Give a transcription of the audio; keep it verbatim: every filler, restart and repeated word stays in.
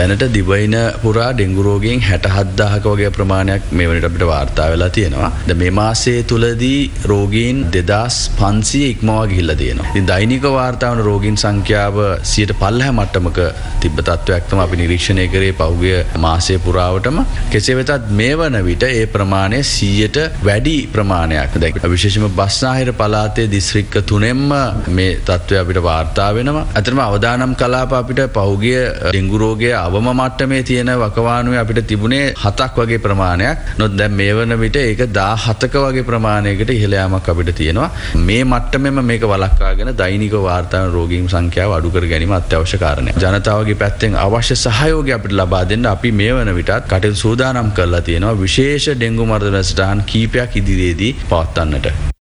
දැනට දිවයින පුරා ඩෙංගු රෝගීන් හැට හත්දාහක වගේ ප්‍රමාණයක් මේ වෙනට අපිට වාර්තා වෙලා තියෙනවා. දැන් මේ මාසයේ තුලදී රෝගීන් දෙදාස් පන්සිය ඉක්මවා ගිහිල්ලා තියෙනවා. ඉතින් දෛනික වාර්තා වන රෝගීන් සංඛ්‍යාව සියයට පනළහ මට්ටමක තිබ්බ තත්ත්වයක් තමයි අපි නිරීක්ෂණය කරේ පහුගිය මාසයේ පුරාවටම. කෙසේ වෙතත් මේ වන විට ඒ ප්‍රමාණය සීයට වැඩි ප්‍රමාණයක්. දැන් විශේෂයෙන්ම බස්නාහිර පළාතේ දිස්ත්‍රික්ක තුනෙන්ම මේ තත්ත්වය අපිට වාර්තා වෙනවා. අතරම අවදානම් කලාප අපිට පහුගිය ඩෙංගු රෝගයේ අවම මට්ටමේ තියෙන වකවානුවේ අපිට තිබුණේ හතක් වගේ ප්‍රමාණයක්. නමුත් දැන් මේ වන විට ඒක දාහතක වගේ ප්‍රමාණයකට ඉහළ යාමක් අපිට තියෙනවා. මේ මට්ටමෙම මේක වළක්වාගෙන දෛනික වාර්තා වන රෝගීන් සංඛ්‍යාව අඩු කර ගැනීම අත්‍යවශ්‍ය කාරණයක්. ජනතාවගේ පැත්තෙන් අවශ්‍ය සහයෝගය අපිට ලබා දෙන්න අපි මේ වන විටත් කටයුතු සූදානම් කරලා තියෙනවා. විශේෂ ඩෙංගු මර්ධන වැඩසටහන් කීපයක් ඉදිරියේදී පවත්වන්නට.